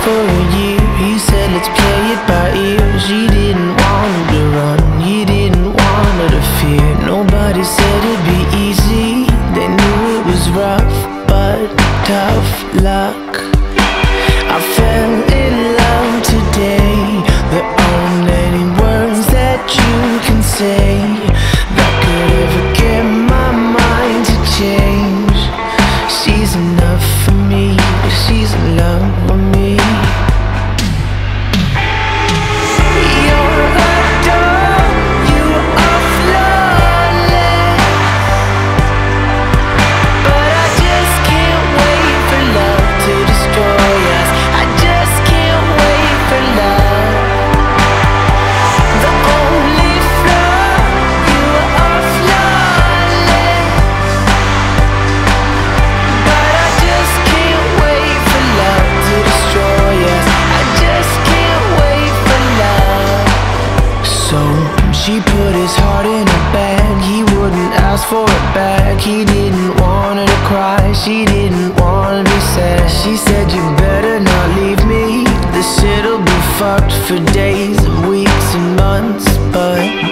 for a year. He said let's play it by ear. She didn't want him to run, he didn't want her to fear. Nobody said it'd be easy, they knew it was rough, but tough luck. I fell in love today. There aren't any words that you can say that could ever get my mind to change. She's enough for me, she's in love with me. You're a doll, you are flawless, but I just can't wait for love to destroy us. I just can't wait for love. The only flaw, you are flawless, but I just can't wait for love to destroy us. I just can't wait for love. So she put his heart in a bag, he wouldn't ask for it back. He didn't want her to cry, she didn't want to be sad. She said you better not leave me, this shit'll be fucked for days and weeks and months. But